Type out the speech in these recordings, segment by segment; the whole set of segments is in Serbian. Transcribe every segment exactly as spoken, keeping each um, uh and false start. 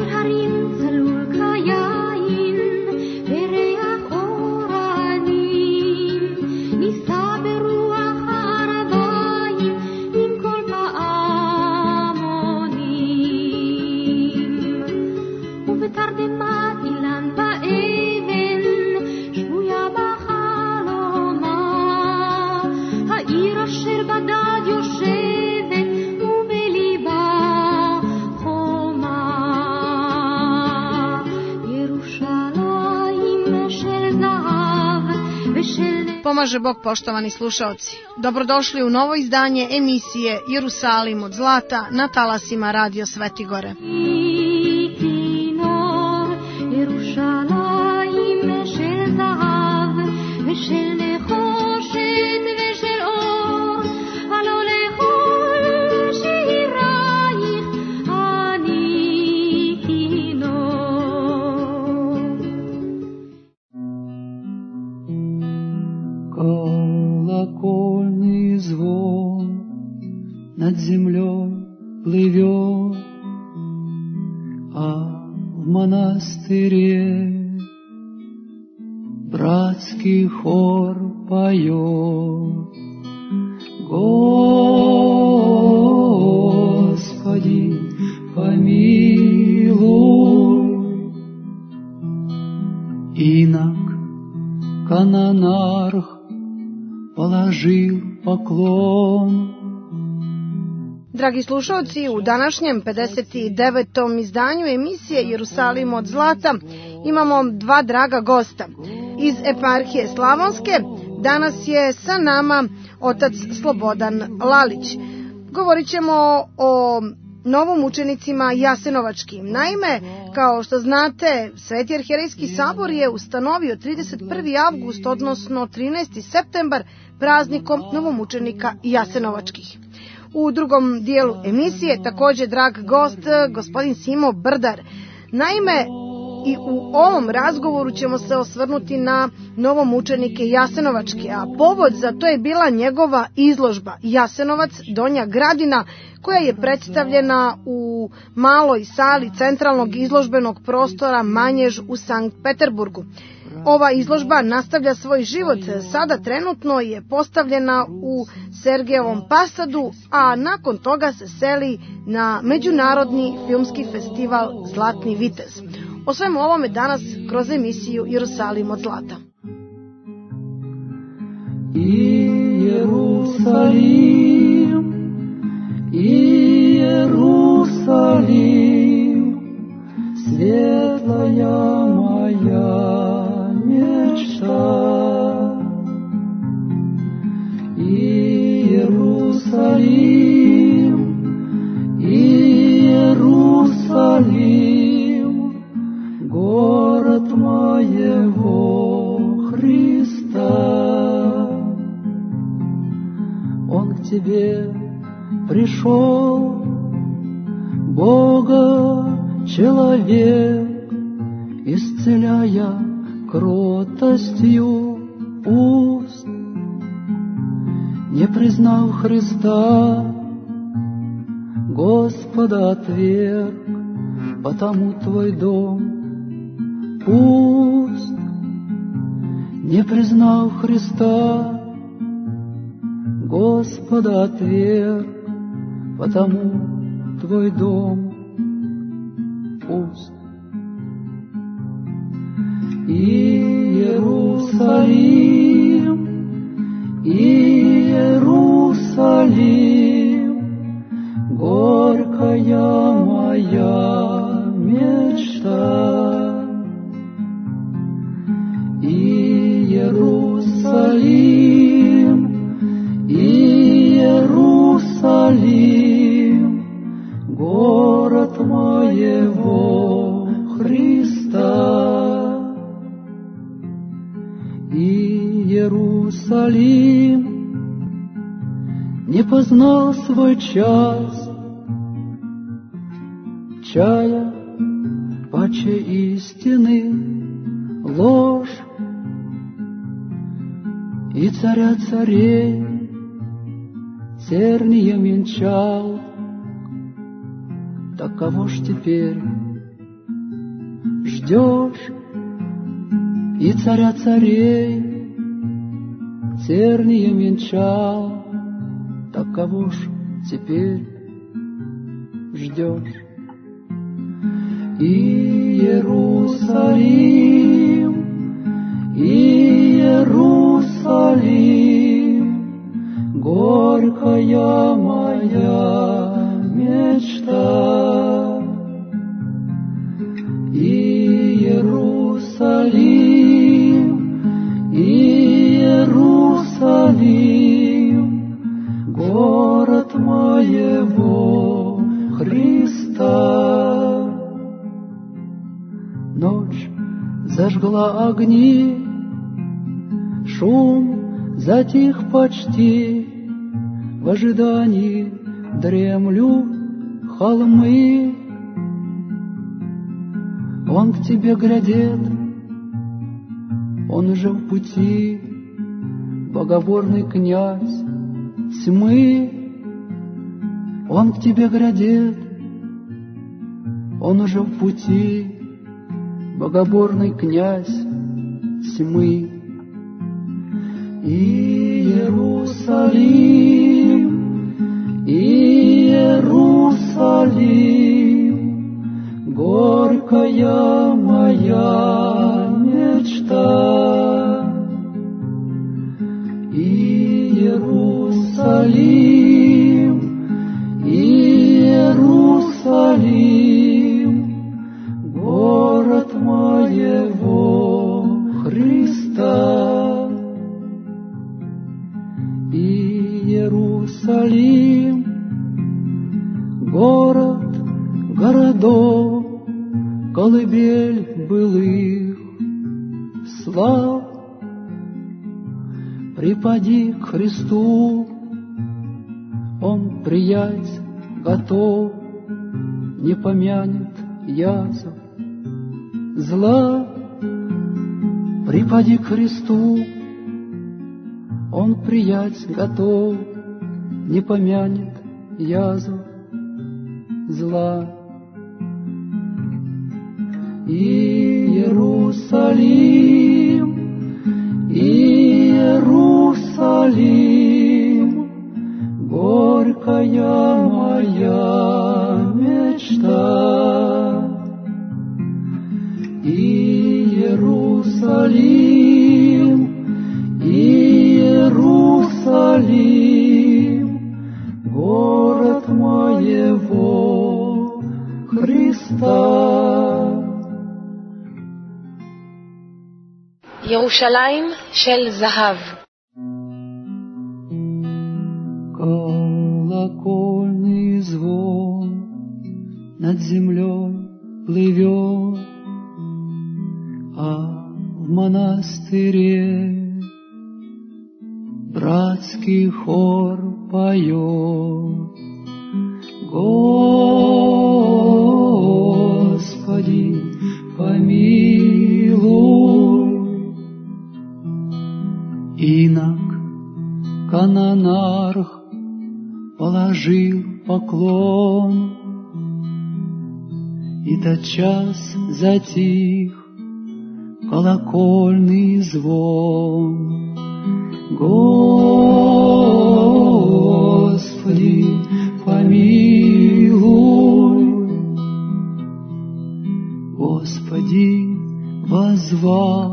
Pomaže Bog, poštovani slušaoci. Dobrodošli u novo izdanje emisije Jerusalim od zlata na talasima Radio Svetigore. Колокольный звон над землей плывет, а в монастыре братский хор поет. Господи, помилуй, инок канонарх положил поклon. Dragi slušalci, u današnjem pedeset devetom izdanju emisije Jerusalim od zlata imamo dva draga gosta. Iz eparhije Slavonske danas je sa nama otac Slobodan Lalić. Govorit ćemo o novomučenicima jasenovačkim. Naime, kao što znate, Sveti arhijerejski sabor je ustanovio trideset prvi avgust, odnosno trinaesti septembar, praznikom novomučenika jasenovačkih. U drugom dijelu emisije također drag gost, gospodin Simo Brdar. Naime, i u ovom razgovoru ćemo se osvrnuti na novomučenike jasenovačke, a povod za to je bila njegova izložba Jasenovac, Donja Gradina, koja je predstavljena u maloj sali centralnog izložbenog prostora Manjež u Sankt Peterburgu. Ova izložba nastavlja svoj život, sada trenutno je postavljena u Sergejevom Pasadu, a nakon toga se seli na Međunarodni filmski festival Zlatni vitez. O svemu ovome danas kroz emisiju Jerusalim od zlata. I Jerusalim, i Jerusalim, svetlaja moja mečta. I Jerusalim, i Jerusalim, город моего Христа. Он к тебе пришел, Бога человек, исцеляя кротостью уст. Не признав Христа, Господа отверг, потому твой дом пуст. Не признав Христа, Господа отверг, потому твой дом пуст. И Иерусалим, и Иерусалим, горькая моя мечта. И Иерусалим, и Иерусалим, город моего Христа. И Иерусалим не познал свой час, чая паче истины ложь, и царя царей тернием венчал. Так кого ж теперь ждешь, и царя царей тернием венчал, так кого ж теперь ждешь? И Иерусалим, и Иерусалим, горькая моя мечта. И Иерусалим, и Иерусалим, город моего Христа. Ночь зажгла огни, шум затих почти, в ожидании дремлю холмы. Он к тебе глядит, он уже в пути, богоборный князь тьмы. Он к тебе глядит, он уже в пути, богоборный князь тьмы. И Иерусалим, и Иерусалим, горькая моя мечта. И Иерусалим, и Иерусалим, город моего Христа. И Иерусалим, город городов, колыбель былых слав, припади к Христу, Он приять готов, не помянет язв зла. Припади к Христу, Он приять готов, не помянет язв зла. И Иерусалим, и Иерусалим, горькая моя мечта. И Иерусалим, и Иерусалим, город моего Христа. ירושלים של זהב. Колокольный звон над землей плывет, а в монастыре братский хор поет. Господи, помилуй. Инок канонарх положил поклон, и тотчас затих колокольный звон. Господи, помилуй. Господи, воззвал,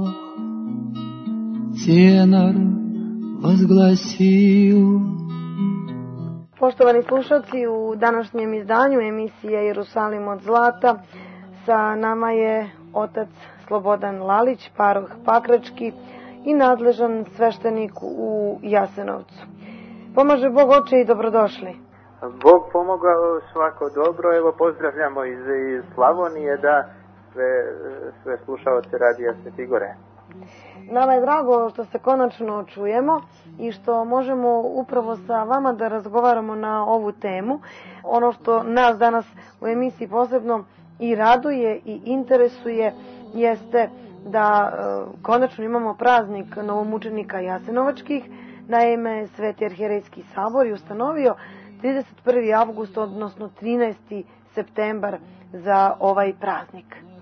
тенор возгласил. Poštovani slušalci, u današnjem izdanju emisije Jerusalim od zlata sa nama je otac Slobodan Lalić, paroh Pakrački i nadležan sveštenik u Jasenovcu. Pomaže Bog, oče, i dobrodošli. Bog pomogao, svako dobro. Evo, pozdravljamo iz, iz Slavonije da sve, sve slušaoce Radija Sveti Gore. Nama je drago što se konačno čujemo i što možemo upravo sa vama da razgovaramo na ovu temu. Ono što nas danas u emisiji posebno i raduje i interesuje jeste da e, konačno imamo praznik novomučenika Jasenovačkih. Naime, Sveti arhijerejski sabor je ustanovio trideset prvi avgust, odnosno trinaesti septembar za ovaj praznik.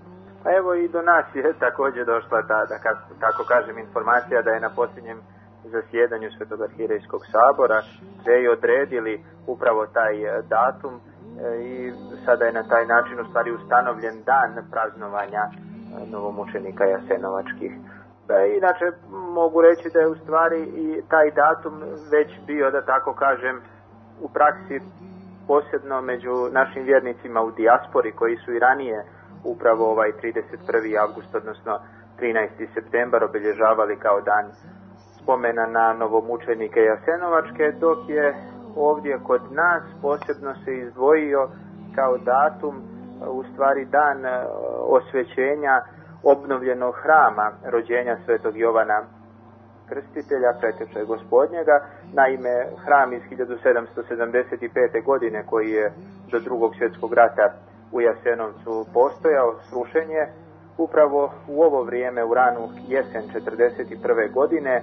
Pa evo i do nas je također došla ta, da kako, tako kažem, informacija da je na posljednjem zasjedanju Svetog arhierejskog sabora sve i odredili upravo taj datum i sada je na taj način u stvari ustanovljen dan praznovanja novomučenika jasenovačkih. Inače mogu reći da je u stvari i taj datum već bio, da tako kažem, u praksi posebno među našim vjernicima u dijaspori koji su i ranije upravo ovaj trideset prvi avgust, odnosno trinaesti septembar obilježavali kao dan spomena na novomučenike jasenovačke, dok je ovdje kod nas posebno se izdvojio kao datum u stvari dan osvećenja obnovljenog hrama rođenja svetog Jovana Krstitelja, preteča Gospodnjega. Naime, hram iz hiljadu sedamsto sedamdeset pete. godine koji je do drugog svjetskog rata u Jasenovcu postojao, srušen je upravo u ovo vrijeme, u ranu jesen četrdeset prve. godine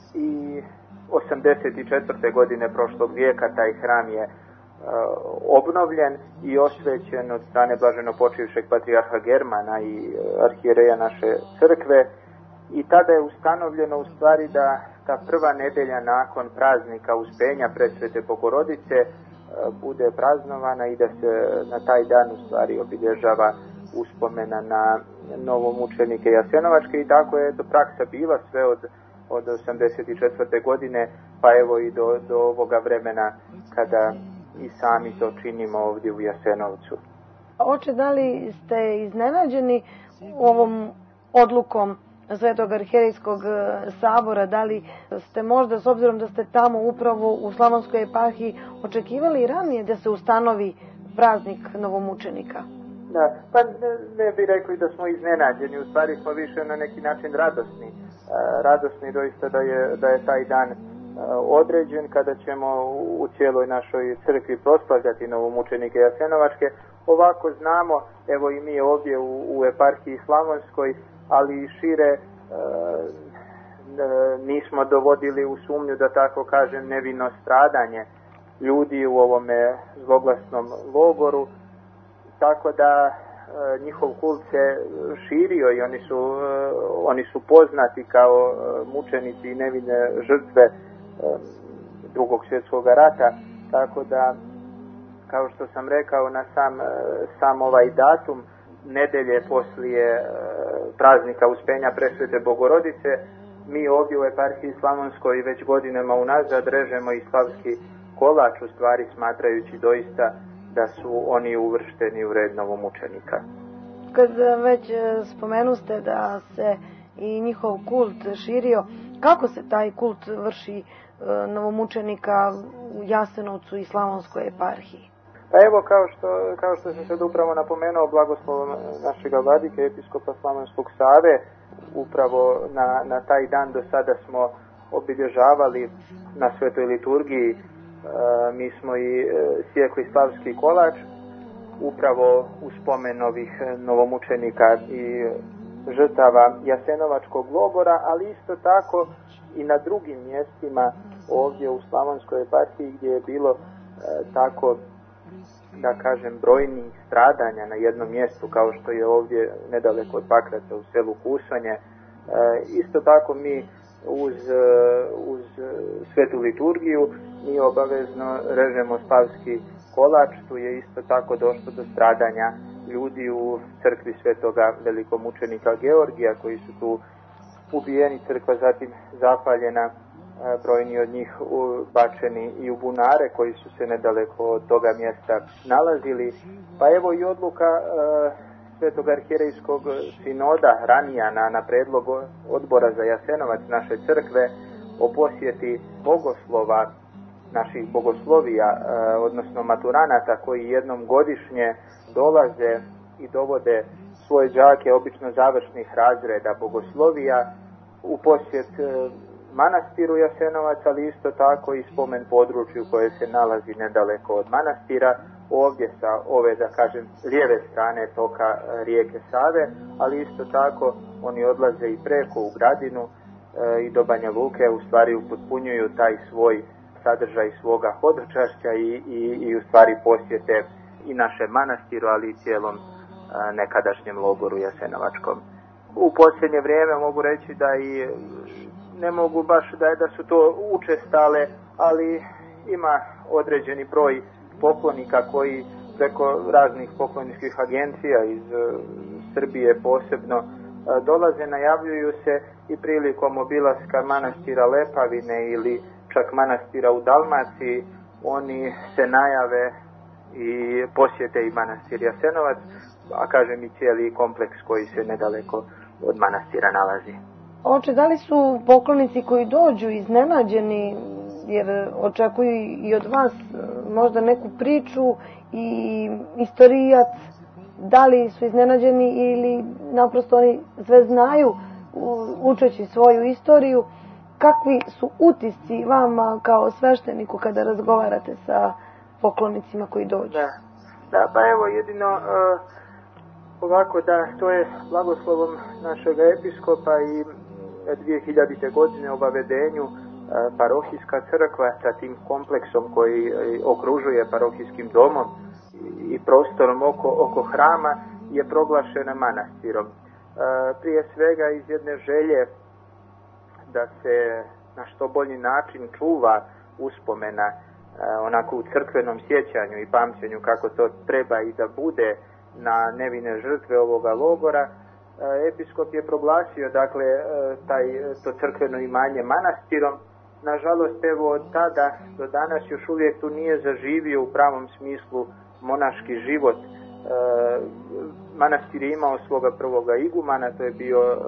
i osamdeset četvrte. godine prošlog vijeka taj hram je uh, obnovljen i osvećen od strane blaženopočivšeg patrijarha Germana i uh, arhijereja naše crkve, i tada je ustanovljeno u stvari da ta prva nedelja nakon praznika Uspenja Presvete Bogorodice uh, bude praznovana i da se na taj dan u stvari obilježava uspomena na novomučenike jasenovačke, i tako je to praksa bila sve od od osamdeset četvrte. godine pa evo i do, do ovoga vremena kada i sami to činimo ovdje u Jasenovcu. Oče, da li ste iznenađeni ovom odlukom Svetog arhierejskog sabora? Da li ste možda, s obzirom da ste tamo upravo u Slavonskoj eparhiji, očekivali i ranije da se ustanovi praznik novomučenika? Da, pa ne, ne bi rekli da smo iznenađeni, u stvari smo više na neki način radosni. E, radosni doista da je, da je taj dan e, određen, kada ćemo u, u cijeloj našoj crkvi proslavljati novomučenike jasenovačke. Ovako znamo, evo i mi ovdje u, u eparhiji Slavonskoj, ali i šire, e, nismo dovodili u sumnju, da tako kažem, nevino stradanje ljudi u ovome zloglasnom logoru, tako da e, njihov kult se širio i oni su, e, oni su poznati kao e, mučenici i nevine žrtve e, drugog svjetskog rata, tako da, kao što sam rekao, na sam, e, sam ovaj datum nedelje poslije e, praznika Uspenja Presvete Bogorodice, mi ovdje u eparhiji Slavonskoj već godinama unazad režemo i slavski kolač, u stvari smatrajući doista da su oni uvršteni u red novomučenika. Kad već spomenuste da se i njihov kult širio, kako se taj kult vrši novomučenika u Jasenovcu i Slavonskoj eparhiji? Pa evo, kao što, kao što sam sad upravo napomenuo, blagoslovom našega vladike, episkopa Slavonskog Save, upravo na, na taj dan do sada smo obilježavali na svetoj liturgiji. E, mi smo i e, sjekli slavski kolač upravo u spomen ovih novomučenika i žrtava Jasenovačkog logora, ali isto tako i na drugim mjestima ovdje u Slavonskoj eparhiji gdje je bilo e, tako, da kažem, brojnih stradanja na jednom mjestu, kao što je ovdje nedaleko od Pakraca u selu Kusonje. E, isto tako mi uz, uz svetu liturgiju mi obavezno režemo slavski kolač. Tu je isto tako došlo do stradanja ljudi u crkvi svetoga velikomučenika Georgija koji su tu ubijeni, crkva zatim zapaljena, brojni od njih bačeni i u bunare koji su se nedaleko od toga mjesta nalazili. Pa evo i odluka e, Svetog arhijerejskog sinoda ranija na, na predlog odbora za Jasenovac naše crkve o posjeti bogoslova, naših bogoslovija, e, odnosno maturanata koji jednom godišnje dolaze i dovode svoje đake, obično završnih razreda bogoslovija, u posjet e, manastiru Jasenovac, ali isto tako i spomen području koje se nalazi nedaleko od manastira, ovdje sa ove, da kažem, lijeve strane toka rijeke Save, ali isto tako oni odlaze i preko u Gradinu e, i do Banja Luke, u stvari upotpunjuju taj svoj sadržaj svoga hodočašća i, i, i u stvari posjete i našem manastiru, ali i cijelom nekadašnjem logoru jasenovačkom. U posljednje vrijeme mogu reći da i ne mogu baš da, da su to učestale, ali ima određeni broj poklonika koji preko raznih pokloničkih agencija iz Srbije posebno dolaze, najavljuju se i prilikom obilaska manastira Lepavine ili čak manastira u Dalmaciji, oni se najave i posjete i manastir Jasenovac, a kažem i cijeli kompleks koji se nedaleko od manastira nalazi. Oče, da li su poklonici koji dođu iznenađeni jer očekuju i od vas možda neku priču i istorijat, da li su iznenađeni ili naprosto oni sve znaju učeći svoju istoriju? Kakvi su utisci vama kao svešteniku kada razgovarate sa poklonicima koji dođu? Da, da pa evo jedino uh, ovako da to je blagoslovom našeg episkopa i dvije hiljadite godine obavedenju uh, parohijska crkva sa tim kompleksom koji uh, okružuje parohijskim domom i prostorom oko, oko hrama je proglašena manastirom. Uh, prije svega iz jedne želje da se na što bolji način čuva uspomena e, onako u crkvenom sjećanju i pamćenju kako to treba i da bude na nevine žrtve ovoga logora, e, episkop je proglasio dakle e, taj, to crkveno imanje manastirom. Nažalost, evo od tada do danas još uvijek tu nije zaživio u pravom smislu monaški život. E, manastir je imao svoga prvoga igumana, to je bio e,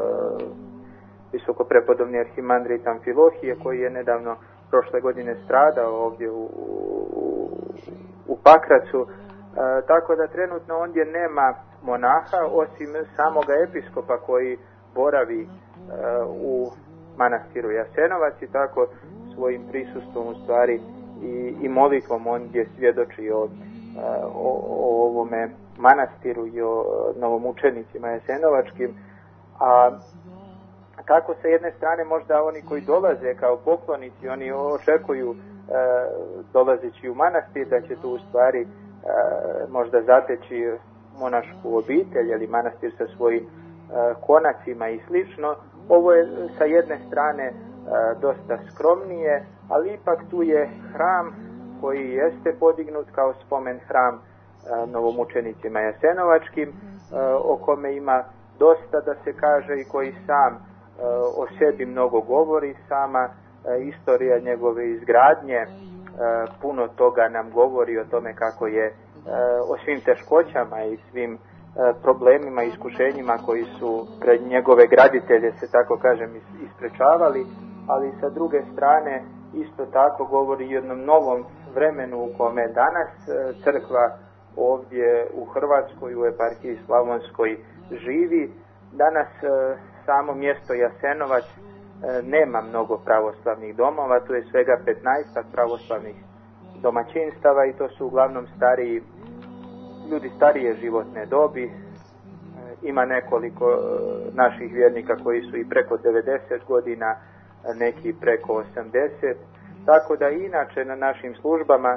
visoko prepodobni arhimandrit Amfilohije, koji je nedavno prošle godine stradao ovdje u, u, u Pakracu. E, tako da trenutno ondje nema monaha osim samoga episkopa koji boravi e, u manastiru Jasenovac i tako svojim prisustvom u stvari i, i molitvom ondje svjedoči o, o, o ovome manastiru i o novomučenicima jasenovačkim. A kako sa jedne strane možda oni koji dolaze kao poklonici, oni očekuju e, dolazeći u manastir da će tu u stvari e, možda zateći monašku obitelj ili manastir sa svojim e, konacima i slično. Ovo je sa jedne strane e, dosta skromnije, ali ipak tu je hram koji jeste podignut kao spomen hram e, novomučenicima jasenovačkim, e, o kome ima dosta da se kaže i koji sam o sebi mnogo govori. Sama e, istorija njegove izgradnje e, puno toga nam govori o tome kako je e, o svim teškoćama i svim e, problemima i iskušenjima koji su pred njegove graditelje, se tako kažem, isprečavali, ali sa druge strane isto tako govori o jednom novom vremenu u kome danas e, crkva ovdje u Hrvatskoj, u eparhiji Slavonskoj živi. Danas e, samo mjesto Jasenovac e, nema mnogo pravoslavnih domova, tu je svega petnaestak pravoslavnih domaćinstava i to su uglavnom stariji ljudi starije životne dobi. E, ima nekoliko e, naših vjernika koji su i preko devedeset godina, neki preko osamdeset, tako da inače na našim službama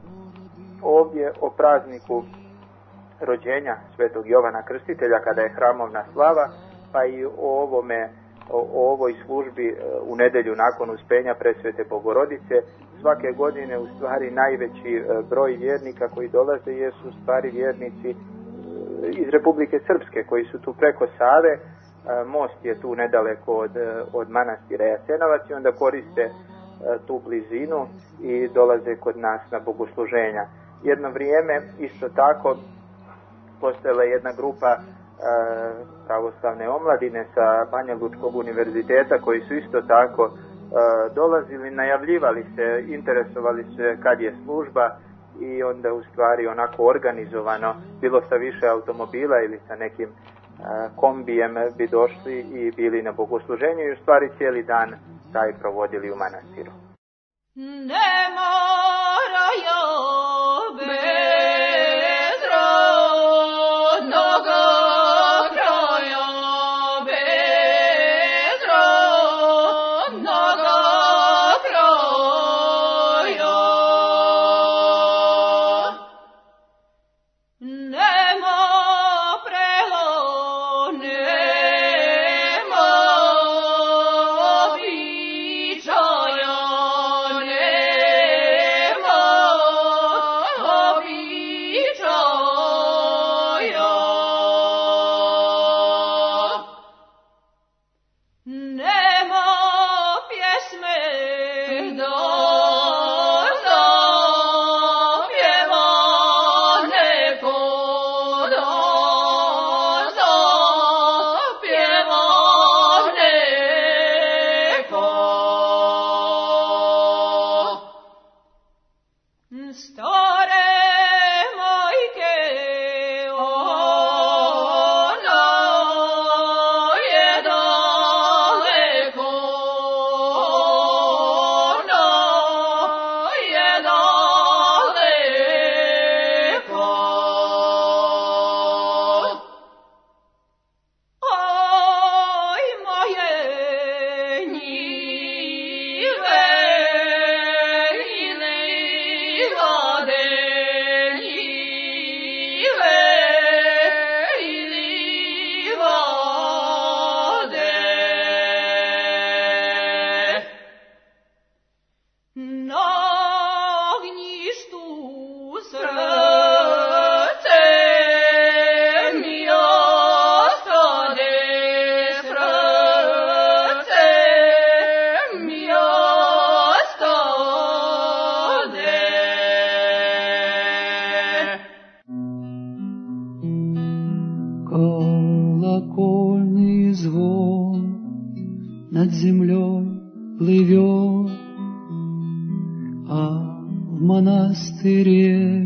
ovdje o prazniku rođenja svetog Jovana Krstitelja, kada je hramovna slava, pa i o ovome, o, o ovoj službi u nedjelju nakon uspenja Presvete Bogorodice, svake godine u stvari najveći broj vjernika koji dolaze jesu u stvari vjernici iz Republike Srpske koji su tu preko Save. Most je tu nedaleko od, od manastira Jasenovac i onda koriste tu blizinu i dolaze kod nas na bogosluženja. Jedno vrijeme isto tako postojala jedna grupa pravoslavne omladine sa Banja Lučkog univerziteta koji su isto tako dolazili, najavljivali se, interesovali se kad je služba i onda u stvari onako organizovano, bilo sa više automobila ili sa nekim kombijem bi došli i bili na bogosluženju i u stvari cijeli dan taj provodili u manastiru. Ne moraju bez rodnog kraja, bez rodnog kraja. Ne moraju колокольный звон над землей плывет, а в монастыре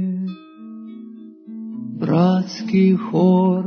bratski hor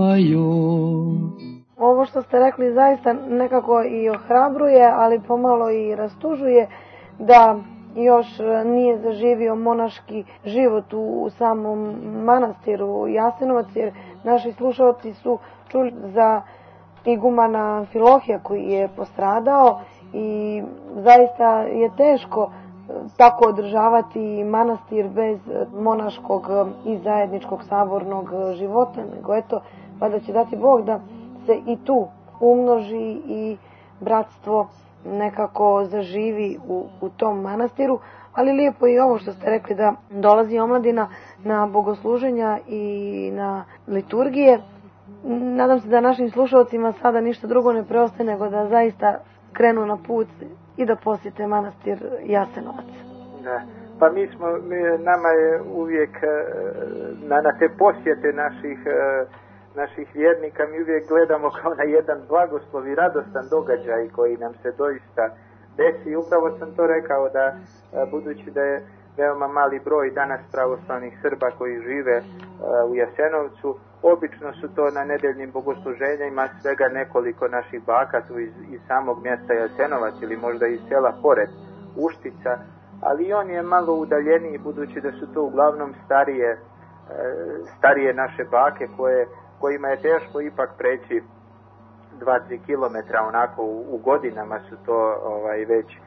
pojo. Ovo što ste rekli zaista nekako i ohrabruje, ali pomalo i rastužuje da još nije zaživio monaški život u samom manastiru Jasenovac, jer naši slušalci su čuli za igumana Filohija koji je postradao i zaista je teško tako održavati manastir bez monaškog i zajedničkog sabornog života, nego eto, valjda će dati Bog da se i tu umnoži i bratstvo nekako zaživi u, u tom manastiru, ali lijepo je i ovo što ste rekli da dolazi omladina na bogosluženja i na liturgije. Nadam se da našim slušalcima sada ništa drugo ne preostaje nego da zaista krenu na put i da posjete manastir Jasenovac. Da. Pa mi smo, mi, nama je uvijek na, na te posjete naših, naših vjernika mi uvijek gledamo kao na jedan blagoslov i radostan događaj koji nam se doista desi. Upravo sam to rekao da budući da je veoma mali broj danas pravoslavnih Srba koji žive u Jasenovcu, obično su to na nedeljnim bogosluženjima svega nekoliko naših baka tu iz, iz samog mjesta Jasenovac ili možda iz sela pored Uštica, ali on je malo udaljeniji budući da su to uglavnom starije, starije naše bake koje, kojima je teško ipak preći dva do tri kilometra onako u, u godinama su to ovaj, već e,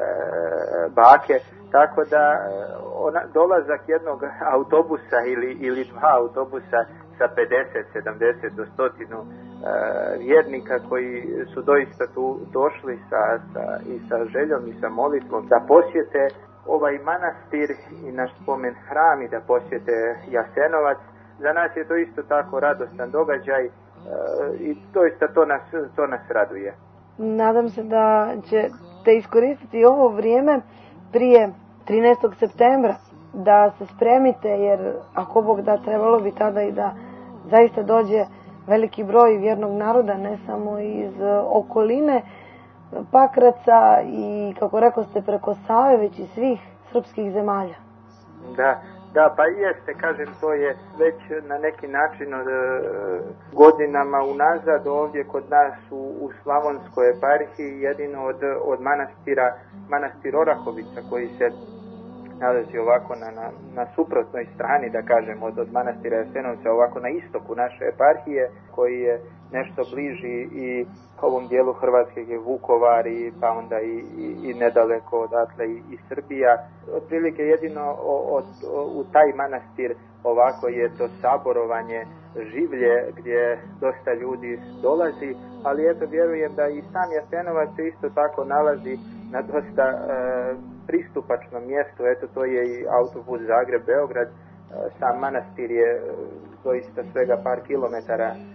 bake, tako da ona, dolazak jednog autobusa ili, ili dva autobusa sa pedeset, sedamdeset do stotinu e, vjernika koji su doista tu došli sa, sa, i sa željom i sa molitvom da posjete ovaj manastir i naš spomen hram i da posjete Jasenovac. Za nas je to isto tako radostan događaj e, i doista to nas, to nas raduje. Nadam se da ćete iskoristiti ovo vrijeme prije trinaestog septembra da se spremite, jer ako Bog da, trebalo bi tada i da zaista dođe veliki broj vjernog naroda, ne samo iz okoline Pakraca i, kako rekao ste, preko Save, već i svih srpskih zemalja. Da, da, pa jeste, kažem, to je već na neki način od, godinama unazad ovdje kod nas u, u Slavonskoj eparhiji, jedino od, od manastira, manastir Orahovica koji se nalazi ovako na, na, na suprotnoj strani, da kažem, od, od manastira Jasenovca, ovako na istoku naše eparhije, koji je nešto bliži i ovom dijelu Hrvatske je Vukovar i pa onda i, i, i nedaleko odatle i, i Srbija. Otprilike jedino o, o, u taj manastir ovako je to saborovanje življe gdje dosta ljudi dolazi, ali eto vjerujem da i sam Jasenovac se isto tako nalazi na dosta e, pristupačnom mjestu. Eto, to je i autobus Zagreb-Beograd, e, sam manastir je e, doista svega par kilometara e,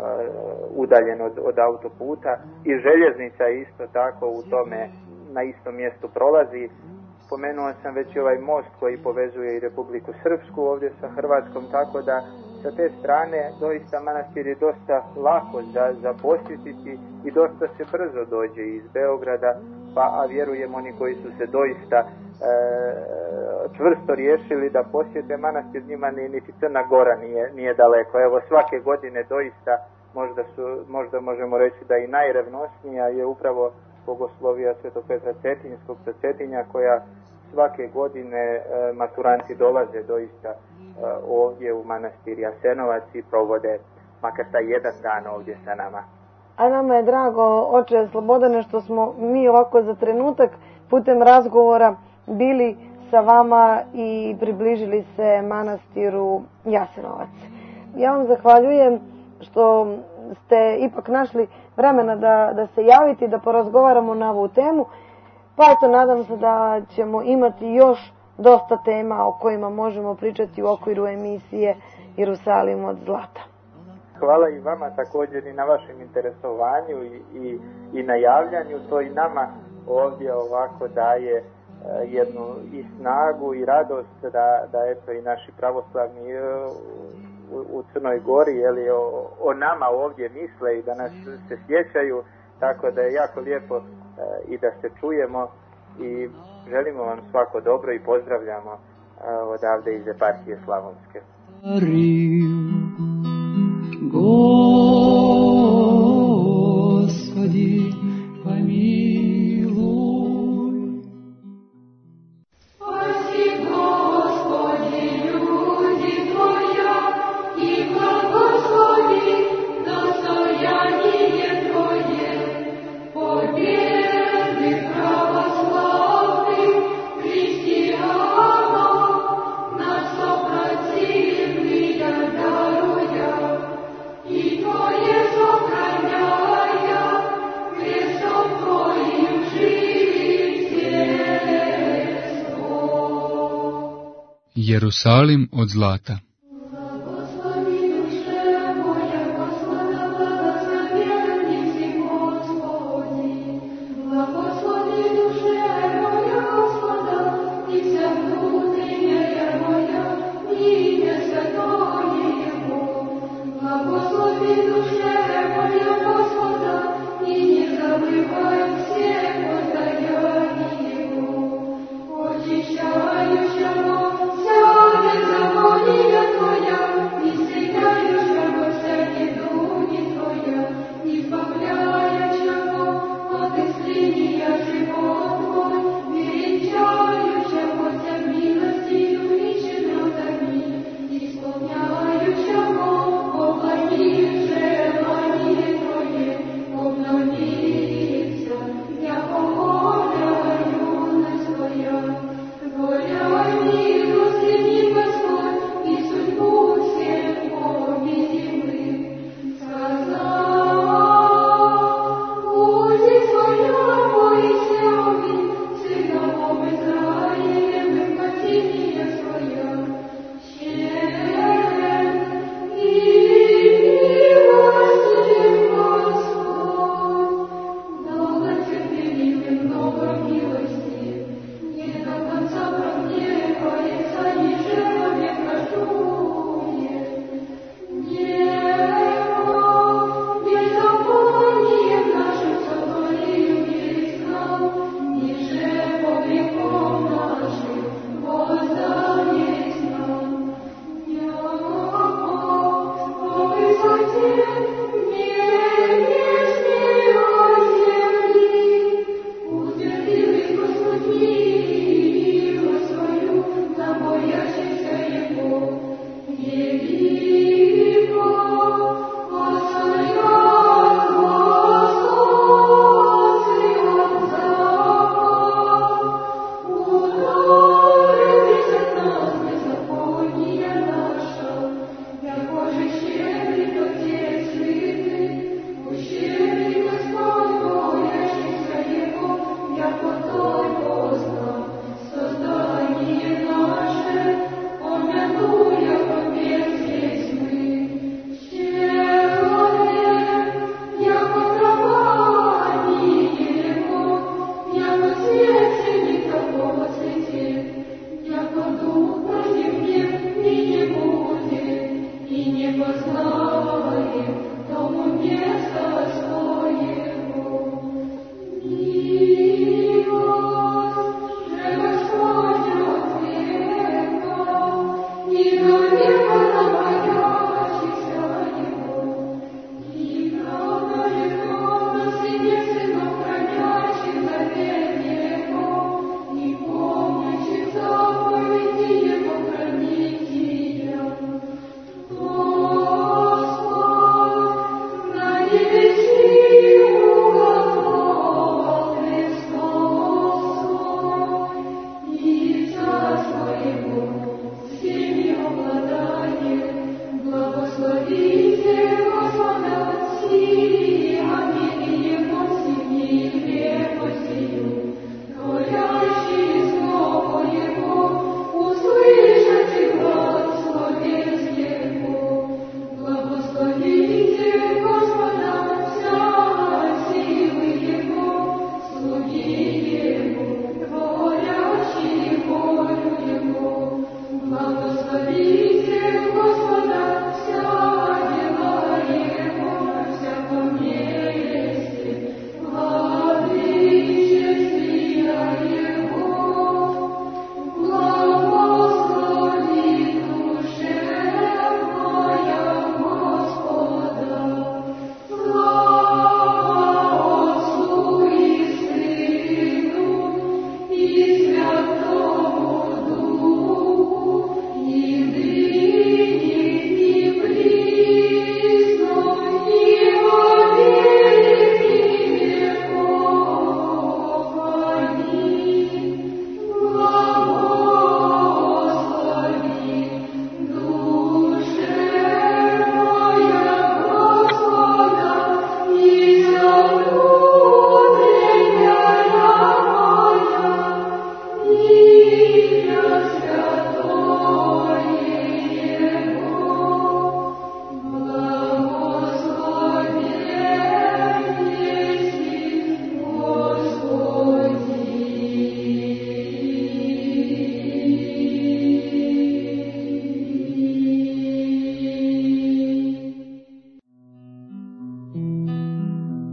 udaljen od, od autoputa i željeznica isto tako u tome na istom mjestu prolazi. Spomenuo sam već i ovaj most koji povezuje i Republiku Srpsku ovdje sa Hrvatskom, tako da sa te strane doista manastir je dosta lako za, za posjetiti i dosta se brzo dođe iz Beograda, pa a vjerujem oni koji su se doista e, čvrsto riješili da posjete manastir, njima ni, niti Crna Gora nije, nije daleko. Evo svake godine doista možda, su, možda možemo reći da i najrevnosnija je upravo bogoslovija Svetog Petra Cetinjskog sa Cetinja, koja svake godine e, maturanti dolaze doista e, ovdje u manastir Jasenovac i provode makar taj jedan dan ovdje sa nama. A nama je drago, oče Slobodane, što smo mi ovako za trenutak putem razgovora bili sa vama i približili se manastiru Jasenovac. Ja vam zahvaljujem što ste ipak našli vremena da, da se javite i da porazgovaramo na ovu temu. Pa eto, nadam se da ćemo imati još dosta tema o kojima možemo pričati u okviru emisije Jerusalim od zlata. Hvala i vama također i na vašem interesovanju i, i, i na javljanju. To i nama ovdje ovako daje e, jednu i snagu i radost da, da eto i naši pravoslavni e, u, u Crnoj Gori, jeli, o, o nama ovdje misle i da nas se sjećaju, tako da je jako lijepo e, i da se čujemo i želimo vam svako dobro i pozdravljamo e, odavde iz eparhije Slavonske. Господи, помилуй. Спаси, Господи, люди Твоя, и благослови достояние Твое, победы православных христианов над сопротивления даруя, и Твое сохраняя, крестом Твоим жительство. Jerusalim od zlata. Благослови душе моя Господа, благословенницы Господи. Благослови душе моя Господа, и вся внутренняя моя, имя святое Его. Благослови душе моя Господа, и не забывай все воздаяния Его. Очищающего вся беззаконие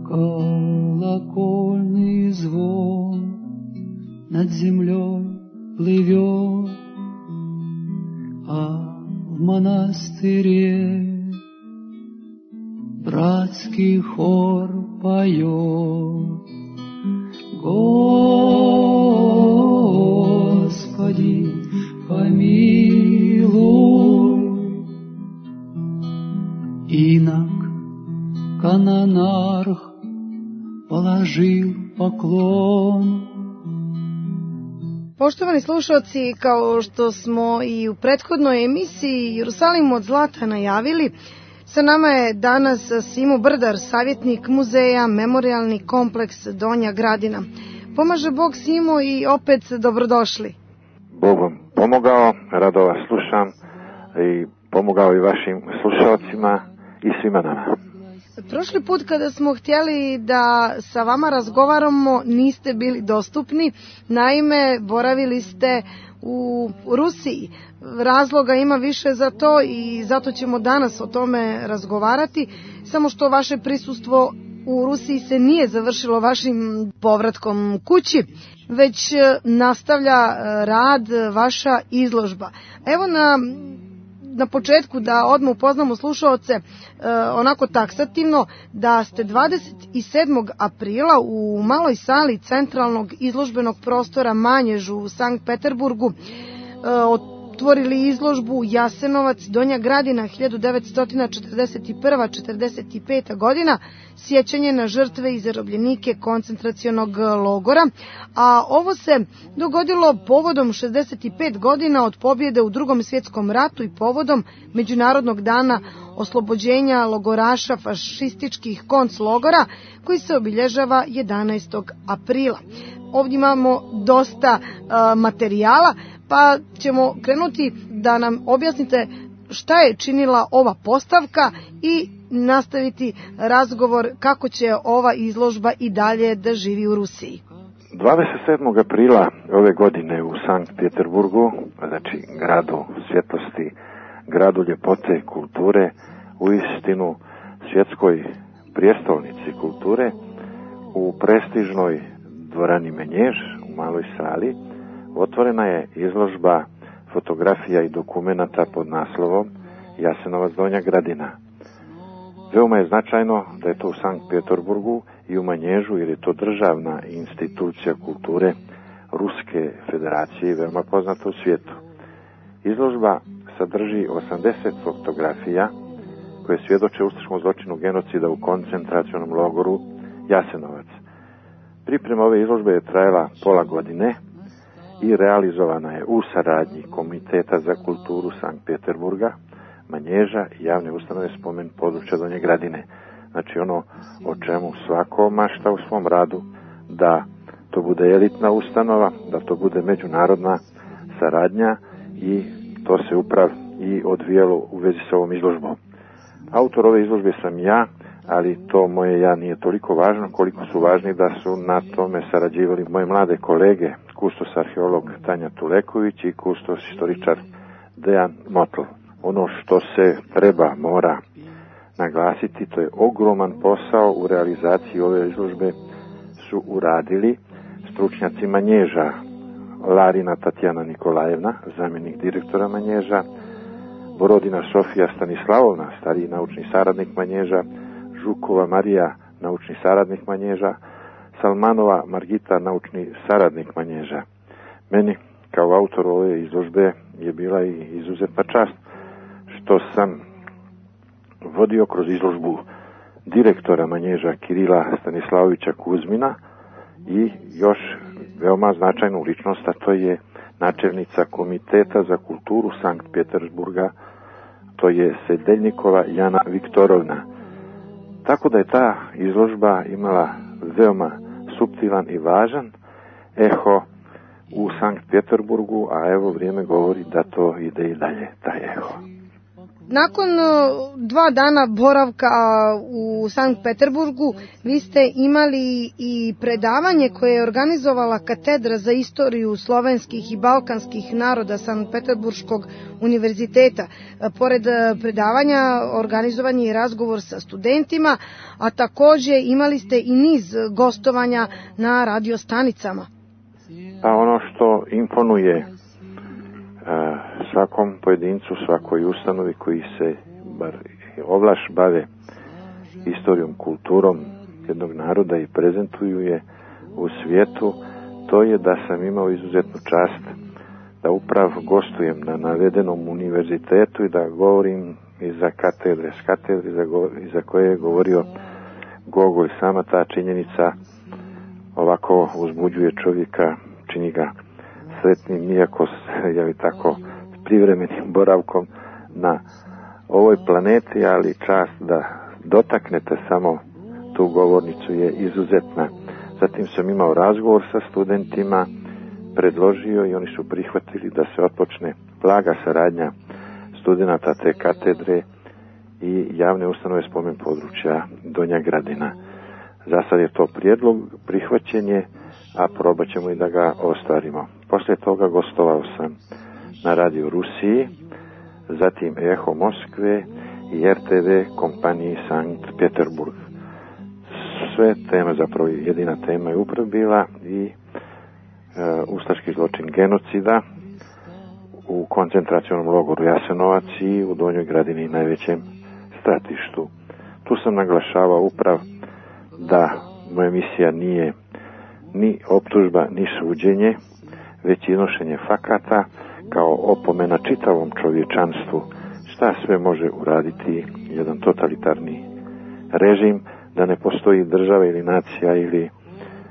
Колокольный звон над землей плывет, а в монастыре братский хор поет. Господи, помилуй. Инок канонарх положил поклон. Poštovani slušalci, kao što smo i u prethodnoj emisiji Jerusalim od zlata najavili, sa nama je danas Simo Brdar, savjetnik muzeja Memorijalni kompleks Donja Gradina. Pomaže Bog, Simo, i opet dobrodošli. Bog vam pomogao, rado vas slušam i pomogao i vašim slušalcima i svima nama. Prošli put kada smo htjeli da sa vama razgovaramo, niste bili dostupni. Naime, boravili ste u Rusiji. Razloga ima više za to i zato ćemo danas o tome razgovarati. Samo što vaše prisustvo u Rusiji se nije završilo vašim povratkom kući, već nastavlja rad vaša izložba. Evo na... Na početku da odmah upoznamo slušaoce e, onako taksativno da ste dvadeset sedmog aprila u maloj sali centralnog izložbenog prostora Manježu u Sankt Peterburgu e, otvorili izložbu Jasenovac, Donja Gradina hiljadu devetsto četrdeset prva do četrdeset peta godina, sjećanje na žrtve i zarobljenike koncentracionog logora, a ovo se dogodilo povodom šezdeset pet godina od pobjede u Drugom svjetskom ratu i povodom Međunarodnog dana oslobođenja logoraša fašističkih konclogora koji se obilježava jedanaestog aprila. Ovdje imamo dosta uh, materijala, pa ćemo krenuti da nam objasnite šta je činila ova postavka i nastaviti razgovor kako će ova izložba i dalje da živi u Rusiji. dvadeset sedmog aprila ove godine u Sankt Peterburgu, znači gradu svjetlosti, gradu ljepote i kulture, u istinu svjetskoj prijestolnici kulture, u prestižnoj dvorani Menjež u maloj sali, otvorena je izložba fotografija i dokumenata pod naslovom Jasenovac, Donja Gradina. Veoma je značajno da je to u Sankt Peterburgu i u Manježu, jer je to državna institucija kulture Ruske federacije i veoma poznata u svijetu. Izložba sadrži osamdeset fotografija koje svjedoče ustaškom zločinu genocida u koncentracionom logoru Jasenovac. Priprema ove izložbe je trajala pola godine i realizovana je u saradnji Komiteta za kulturu Sankt Peterburga, Manježa i javne ustanove Spomen područja Donje Gradine. Znači ono o čemu svako mašta u svom radu, da to bude elitna ustanova, da to bude međunarodna saradnja i to se upravo i odvijalo u vezi s ovom izložbom. Autor ove izložbe sam ja, ali to moje ja nije toliko važno koliko su važni da su na tome sarađivali moje mlade kolege, kustos arheolog Tanja Tuleković i kustos istoričar Dejan Motl. Ono što se treba, mora naglasiti, to je ogroman posao u realizaciji ove izložbe su uradili stručnjaci Manježa, Larina Tatjana Nikolajevna, zamjenik direktora Manježa, Borodina Sofija Stanislavovna, stariji naučni saradnik Manježa, Žukova Marija, naučni saradnik Manježa, Salmanova Margita, naučni saradnik Manježa. Meni, kao autor ove izložbe, je bila i izuzetna čast što sam vodio kroz izložbu direktora Manježa Kirila Stanislavovića Kuzmina i još veoma značajnu ličnost, a to je načelnica Komiteta za kulturu Sankt Peterburga, to je Sedeljnikova Jana Viktorovna. Tako da je ta izložba imala veoma suptilan i važan eho u Sankt Peterburgu, a evo vrijeme govori da to ide i dalje, taj eho. Nakon dva dana boravka u Sankt Peterburgu, vi ste imali i predavanje koje je organizovala Katedra za istoriju slovenskih i balkanskih naroda Sankt Peterburškog univerziteta. Pored predavanja organizovan je i razgovor sa studentima, a takođe imali ste i niz gostovanja na radiostanicama. Pa ono što imponuje svakom pojedincu, svakoj ustanovi koji se bar ovlaš bave istorijom, kulturom jednog naroda i prezentuju je u svijetu, to je da sam imao izuzetnu čast da upravo gostujem na navedenom univerzitetu i da govorim iza katedre, s katedre iza koje je govorio Gogolj. Sama ta činjenica ovako uzbuđuje čovjeka, čini ga sretnim, iako je li tako privremenim boravkom na ovoj planeti, ali čast da dotaknete samo tu govornicu je izuzetna. Zatim sam imao razgovor sa studentima, predložio i oni su prihvatili da se otpočne blaga saradnja studenata te katedre i javne ustanove spomen područja Donja Gradina. Za sad je to prijedlog, prihvaćenje, a probat ćemo i da ga ostvarimo. Poslije toga gostovao sam na radiju Rusiji, zatim Eho Moskve i R T V kompaniji Sankt Peterburg. Sve teme, zapravo jedina tema je upravo bila i e, ustaški zločin genocida u koncentracionom logoru Jasenovac i u Donjoj Gradini, najvećem stratištu. Tu sam naglašavao upravo da moja misija nije ni optužba, ni suđenje, već iznošenje fakata kao opomena čitavom čovječanstvu šta sve može uraditi jedan totalitarni režim, da ne postoji država ili nacija ili e,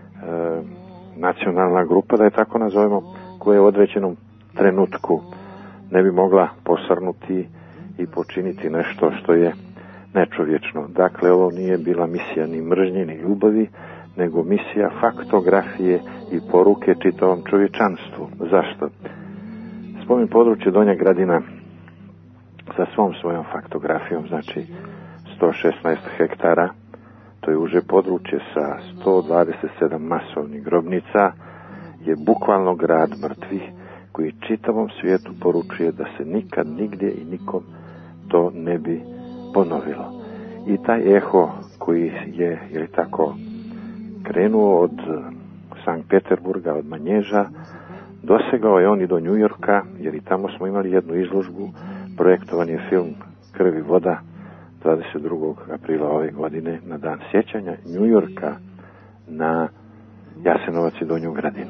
nacionalna grupa, da je tako nazovemo, koja u određenom trenutku ne bi mogla posrnuti i počiniti nešto što je nečovječno. Dakle, ovo nije bila misija ni mržnje ni ljubavi, nego misija faktografije i poruke čitavom čovječanstvu. Zašto? Spomen područje Donja Gradina sa svom svojom faktografijom, znači sto šesnaest hektara, to je uže područje sa sto dvadeset sedam masovnih grobnica, je bukvalno grad mrtvih koji čitavom svijetu poručuje da se nikad, nigdje i nikom to ne bi ponovilo. I taj eho koji je, je li tako, krenuo od Sankt Peterburga, od Manježa, dosegao je on i do Njujorka, jer i tamo smo imali jednu izložbu, projektovan je film Krv i voda dvadeset drugog aprila ove godine na dan sjećanja Njujorka na Jasenovac i Donju Gradinu.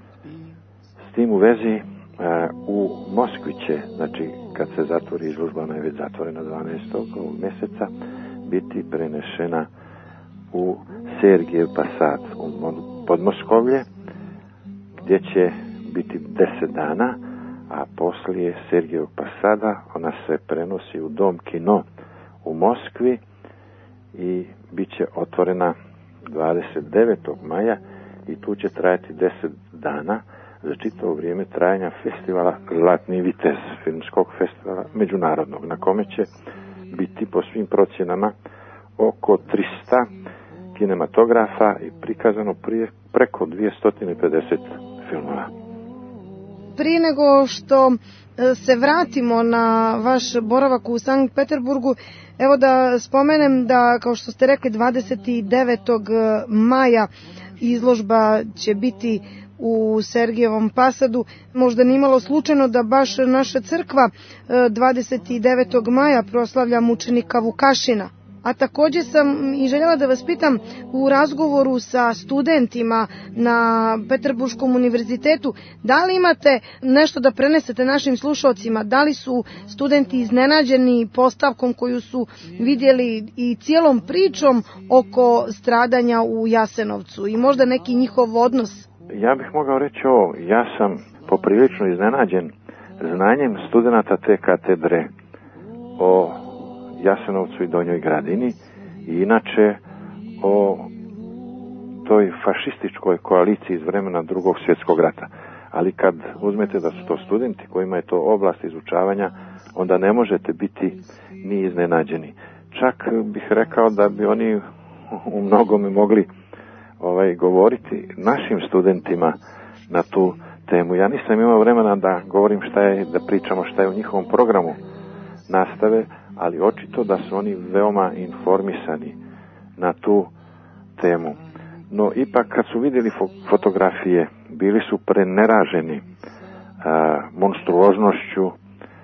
S tim u vezi u Moskvi će, znači kad se zatvori izložba, ona je već zatvorena dvanaestog ovog mjeseca, biti prenešena u Sergijev Pasad u Podmoskovlje, gdje će biti deset dana, a poslije Sergijevog Pasada ona se prenosi u Dom kino u Moskvi i bit će otvorena dvadeset devetog maja i tu će trajati deset dana za čitavo vrijeme trajanja festivala Zlatni vitez, filmskog festivala međunarodnog, na kome će biti po svim procjenama oko tristo kinematografa i prikazano prije, preko dvjesto pedeset filmova. Prije nego što se vratimo na vaš boravak u Sankt Peterburgu, evo da spomenem da, kao što ste rekli, dvadeset devetog maja izložba će biti u Sergijevom Pasadu. Možda nije imalo slučajno da baš naša crkva dvadeset devetog maja proslavlja mučenika Vukašina. A također sam i željela da vas pitam, u razgovoru sa studentima na Peterburškom univerzitetu, da li imate nešto da prenesete našim slušalcima, da li su studenti iznenađeni postavkom koju su vidjeli i cijelom pričom oko stradanja u Jasenovcu i možda neki njihov odnos? Ja bih mogao reći ovo, ja sam poprilično iznenađen znanjem studenata te katedre o Jasenovcu i Donjoj Gradini i inače o toj fašističkoj koaliciji iz vremena Drugog svjetskog rata. Ali kad uzmete da su to studenti kojima je to oblast izučavanja, onda ne možete biti ni iznenađeni. Čak bih rekao da bi oni u mnogome mogli ovaj, govoriti našim studentima na tu temu. Ja nisam imao vremena da govorim šta je, da pričamo šta je u njihovom programu nastave, ali očito da su oni veoma informisani na tu temu. No ipak kad su vidjeli fo- fotografije, bili su preneraženi a, monstruoznošću a,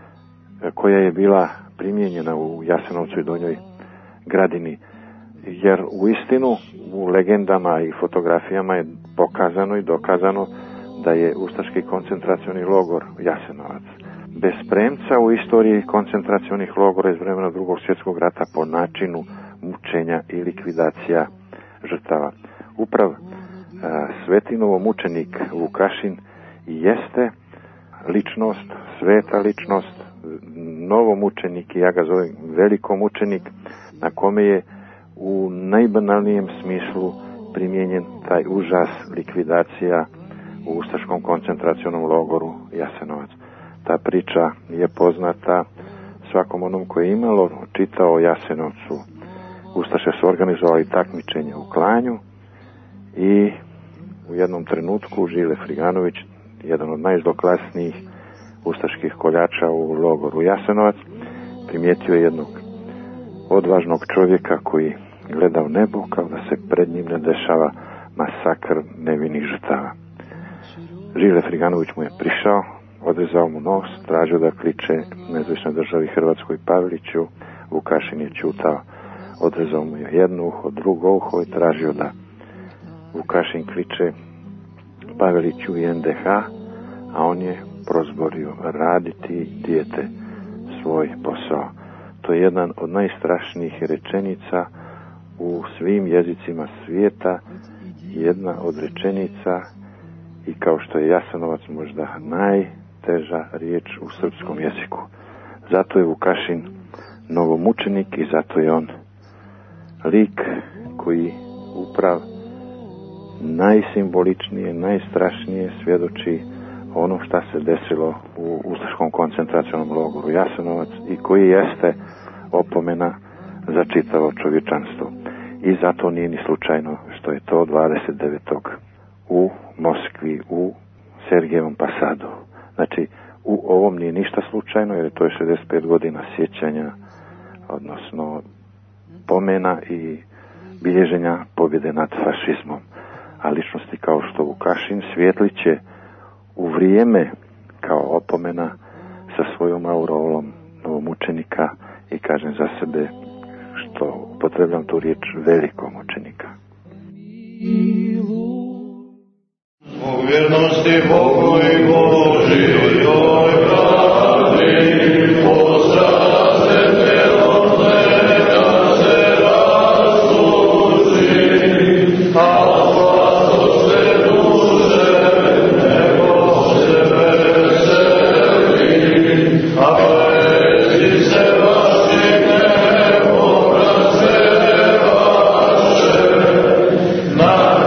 koja je bila primijenjena u Jasenovcu i Donjoj Gradini. Jer u istinu u legendama i fotografijama je pokazano i dokazano da je ustaški koncentracioni logor Jasenovac bez premca u istoriji koncentracionih logora iz vremena Drugog svjetskog rata po načinu mučenja i likvidacija žrtava. Uprav a, Svetinovo mučenik Vukašin jeste ličnost, sveta ličnost, novomučenik, i ja ga zovem velikomučenik, na kome je u najbanalnijem smislu primijenjen taj užas likvidacija u ustaškom koncentracionom logoru Jasenovac. Ta priča je poznata svakom onom koji je imalo čitao o Jasenovcu. Ustaše su organizovali takmičenje u klanju i u jednom trenutku Žile Friganović, jedan od najzloglasnijih ustaških koljača u logoru Jasenovac, primijetio je jednog odvažnog čovjeka koji gleda u nebo kao da se pred njim ne dešava masakr nevinih žrtava. Žile Friganović mu je prišao, odrezao mu nos, tražio da kliče nezavisnoj državi Hrvatskoj Paveliću. Vukašin je ćutao, odrezao mu je jedno uho, drugo uho i tražio da Vukašin kliče Paveliću i en de ha, a on je prozborio: raditi, dijete, svoj posao. To je jedan od najstrašnijih rečenica u svim jezicima svijeta, jedna od rečenica, i kao što je Jasenovac možda najteža riječ u srpskom jeziku. Zato je Vukašin novomučenik i zato je on lik koji uprav najsimboličnije, najstrašnije svjedoči ono šta se desilo u ustaškom koncentracionom logoru Jasenovac i koji jeste opomena za čitavo čovječanstvo. I zato nije ni slučajno što je to dvadeset devetog u Moskvi, u Sergejevom Pasadu. Znači, u ovom nije ništa slučajno, jer to je šezdeset pet godina sjećanja, odnosno pomena i bilježenja pobjede nad fašizmom. A ličnosti kao što Vukašin svijetliće u vrijeme kao opomena sa svojom aureolom novomučenika i kažem za sebe, što upotrebljam tu riječ, velikomučenika. U vjernosti Bogu i Božijoj pravdi postrasete od neka se razluči, a vlasto se duše nebo se veseli, a prezi se vaši nebo razve vaše, na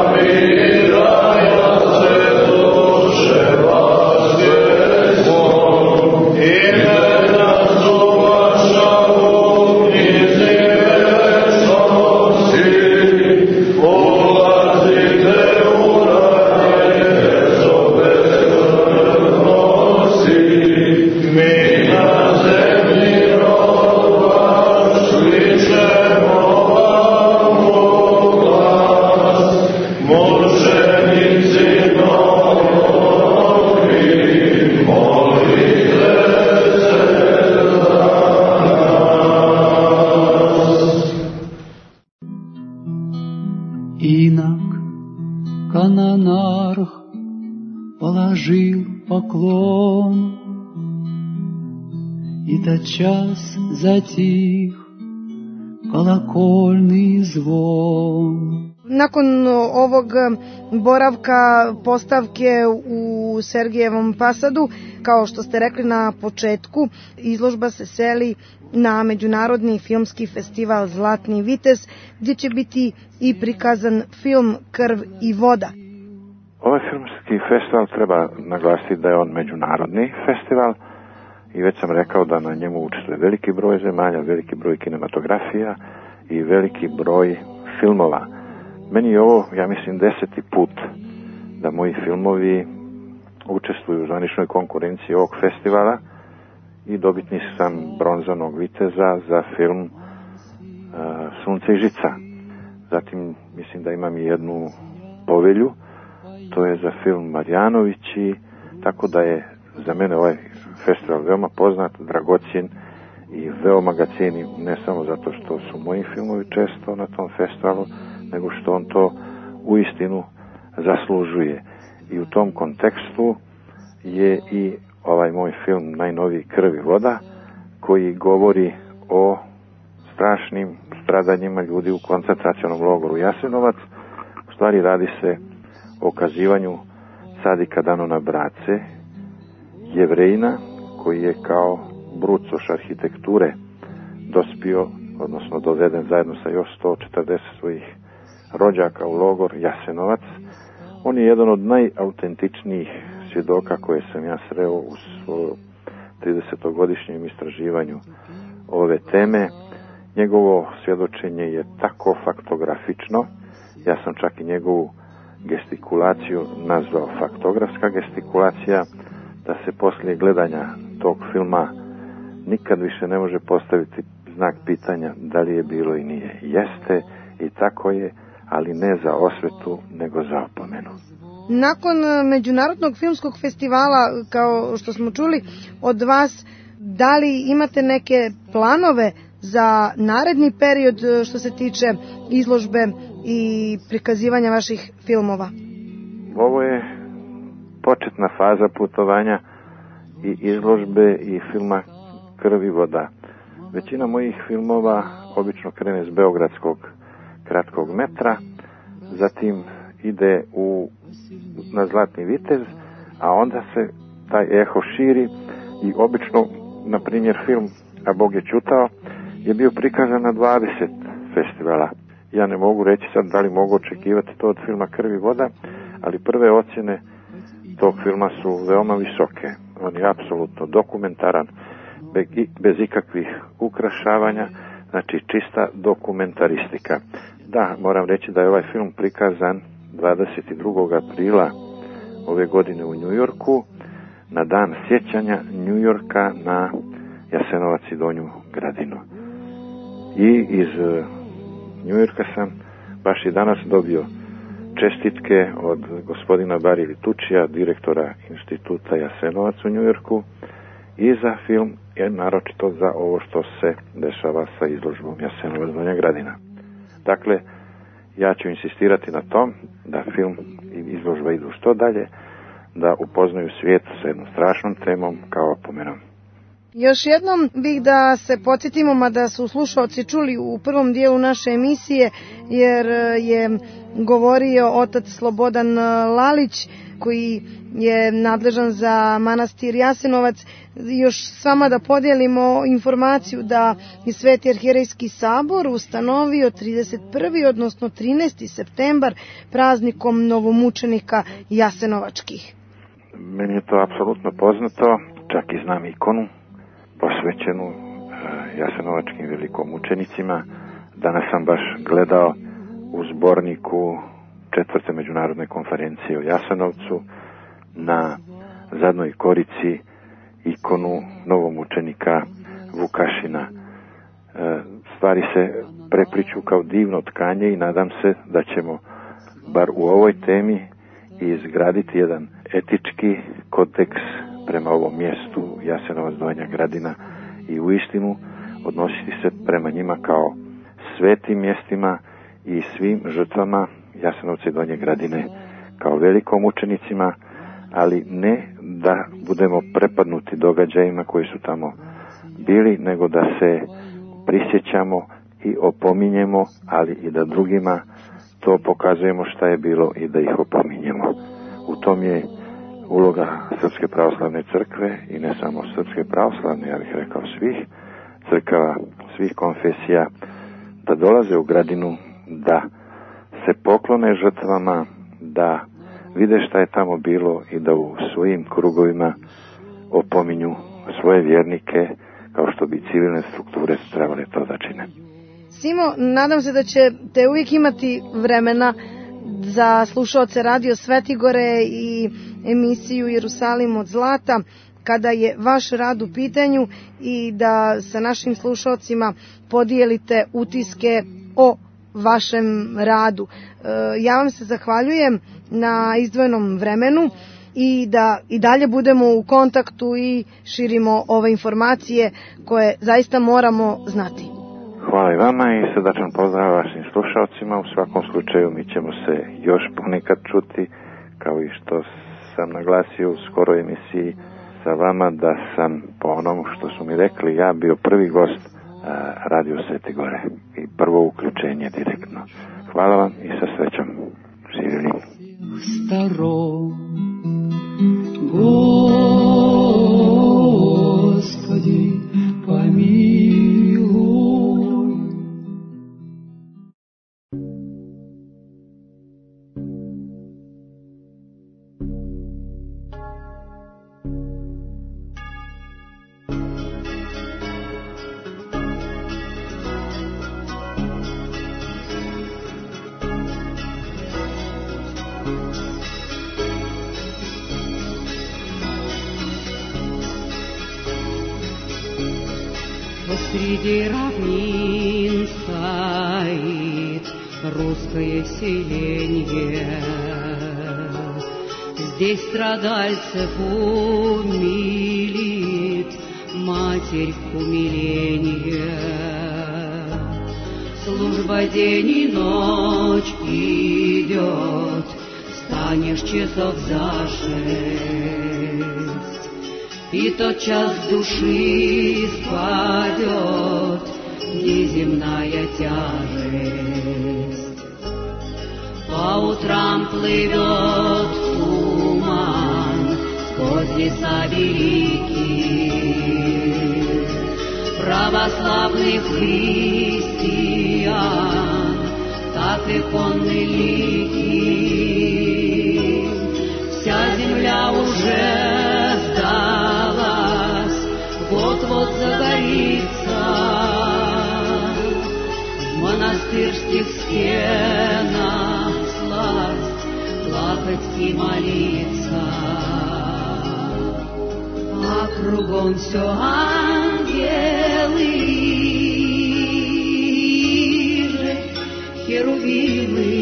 поклон, и тотчас затих колокольный звон. Nakon ovog boravka postavke u Sergejevom Pasadu, kao što ste rekli na početku, izložba se seli na Međunarodni filmski festival Zlatni vitez, gdje će biti i prikazan film Krv i voda. Ovaj filmski festival treba naglasiti da je on međunarodni festival i već sam rekao da na njemu učestvuje veliki broj zemalja, veliki broj kinematografija i veliki broj filmova. Meni je ovo, ja mislim, deseti put da moji filmovi učestvuju u zvaničnoj konkurenciji ovog festivala i dobitnik sam bronzanog viteza za film uh, Sunce i žica. Zatim mislim da imam i jednu povelju, to je za film Marjanovići, tako da je za mene ovaj festival veoma poznat, dragocjen i veoma ga cijenim, ne samo zato što su moji filmovi često na tom festivalu, nego što on to uistinu zaslužuje. I u tom kontekstu je i ovaj moj film najnoviji Krv i voda, koji govori o strašnim stradanjima ljudi u koncentracionom logoru Jasenovac. U stvari radi se o kazivanju Sadika Danona Brace, Jevrejina, koji je kao brucoš arhitekture dospio, odnosno doveden zajedno sa još sto četrdeset svojih rođaka u logor Jasenovac. On je jedan od najautentičnijih svjedoka koje sam ja sreo u svojom tridesetogodišnjem istraživanju ove teme. Njegovo svjedočenje je tako faktografično, ja sam čak i njegovu gestikulaciju nazvao faktografska gestikulacija, da se poslije gledanja tog filma nikad više ne može postaviti znak pitanja da li je bilo i nije. Jeste i tako je, ali ne za osvetu, nego za opomenu. Nakon Međunarodnog filmskog festivala, kao što smo čuli od vas, da li imate neke planove za naredni period što se tiče izložbe i prikazivanja vaših filmova? Ovo je početna faza putovanja i izložbe i filma Krv i voda. Većina mojih filmova obično krene s beogradskog kratkog metra, zatim ide u, na Zlatni vitez, a onda se taj eho širi i obično, na primjer, film A Bog je ćutao je bio prikazan na dvadeset festivala. Ja ne mogu reći sad da li mogu očekivati to od filma Krv i voda, ali prve ocjene tog filma su veoma visoke. On je apsolutno dokumentaran, bez ikakvih ukrašavanja, znači čista dokumentaristika. Da, moram reći da je ovaj film prikazan dvadeset drugog aprila ove godine u Njujorku, na dan sjećanja Njujorka na Jasenovac i Donju Gradinu. I iz Njujorka sam baš i danas dobio čestitke od gospodina Barili Tučija, direktora instituta Jasenovac u Njujorku, i za film, je naročito za ovo što se dešava sa izložbom Jasenovac Donja Gradina. Dakle, ja ću insistirati na tom da film i izložba idu što dalje, da upoznaju svijet sa jednom strašnom temom kao opomenom. Još jednom bih da se podsjetimo, mada su slušalci čuli u prvom dijelu naše emisije, jer je govorio otac Slobodan Lalić, koji je nadležan za manastir Jasenovac, još s vama da podijelimo informaciju da je Sveti arhijerejski sabor ustanovio trideset prvi odnosno trinaesti septembar praznikom novomučenika Jasenovačkih. Meni je to apsolutno poznato, čak i znam ikonu posvećenu uh, jasenovačkim velikomučenicima. Danas sam baš gledao u zborniku četvrte međunarodne konferencije o Jasenovcu na zadnjoj korici ikonu novomučenika Vukašina. E, stvari se prepliču kao divno tkanje i nadam se da ćemo bar u ovoj temi izgraditi jedan etički kodeks prema ovom mjestu Jasenovac Donja Gradina i uistinu odnositi se prema njima kao svetim mjestima i svim žrtvama Jasenovca i Donje Gradine kao velikom učenicima, ali ne da budemo prepadnuti događajima koji su tamo bili, nego da se prisjećamo i opominjemo, ali i da drugima to pokazujemo šta je bilo i da ih opominjemo. U tom je uloga Srpske pravoslavne crkve i ne samo Srpske pravoslavne, ja bih rekao svih crkava, svih konfesija, da dolaze u Gradinu, da se poklone žrtvama, da vide šta je tamo bilo i da u svojim krugovima opominju svoje vjernike, kao što bi civilne strukture trebale to da čine. Simo, nadam se da ćete uvijek imati vremena za slušaoce Radio Svetigore i emisiju Jerusalim od zlata, kada je vaš rad u pitanju, i da sa našim slušaocima podijelite utiske o vašem radu. Ja vam se zahvaljujem na izdvojenom vremenu i da i dalje budemo u kontaktu i širimo ove informacije koje zaista moramo znati. Hvala i vama i srdačan pozdrav vašim slušalcima. U svakom slučaju mi ćemo se još ponekad čuti, kao i što sam naglasio u skoroj emisiji sa vama, da sam po onomu što su mi rekli ja bio prvi gost a, Radio Svete Gore i prvo uključenje direktno. Hvala vam i sa srećom. Živjeli. Господи, помилуй. Посреди равнин стоит русское селенье. Здесь страдальцев умилит Матерь умиления. Служба день и ночь идет, станешь часов за шесть, и тот час души спадет неземная тяжесть. По утрам плывет туман сквозь леса великие православных христиан, так и конны лики. Вся земля уже сдалась, вот-вот загорится. В монастырских стенах сласть плакать и молиться, а кругом все ангелы же, херувимы,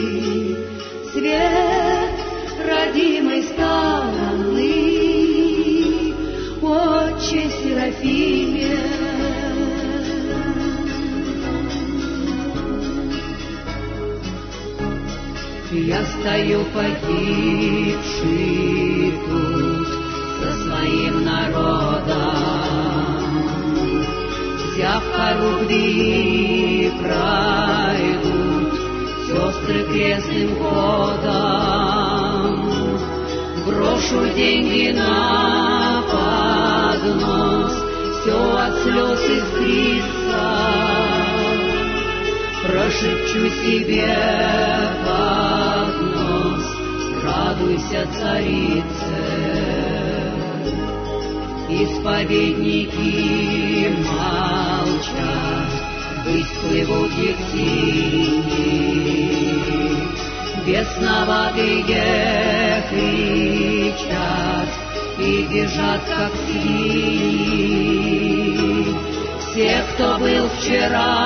свет родимой стороны, Отче Серафиме. Я стою погибший тут со своим народом, взяв хоругви пройдут сестры крестным ходом. Брошу деньги на поднос, все от слез искрится, прошепчу себе под нос: радуйся, царице. Исповедники молчат, высплывут их тени, бесноватые кричат и бежат, как свиньи. Все, кто был вчера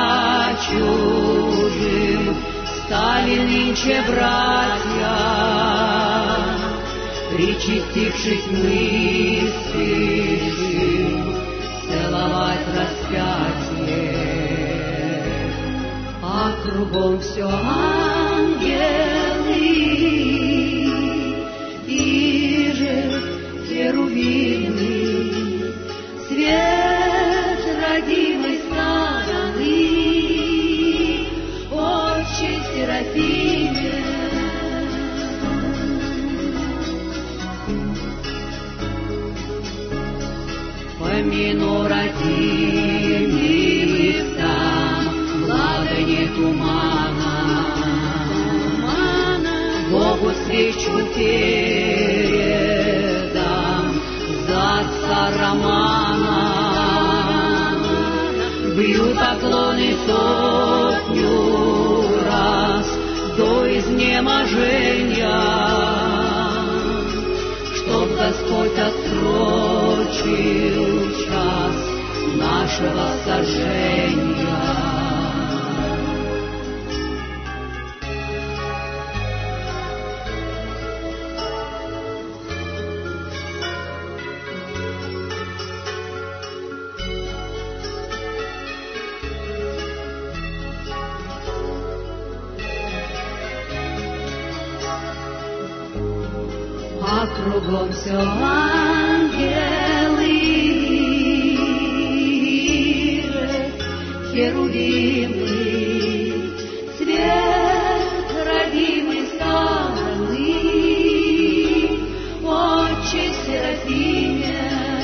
чужим, стали нынче братья. Причастившись, мы спешим целовать распятие, а кругом все ангелы и же херувимы, свет родимой стороны, Отче Серафиме. Помяну родимых там, благо не тумана, Богу его свечку передам за отца Романа. Бью поклоны сотню раз до изнеможения, чтоб Господь отсрочил час нашего сожжения. А кругом все ангелы, херувимы, свет родимый стороны, Отче Серафиме.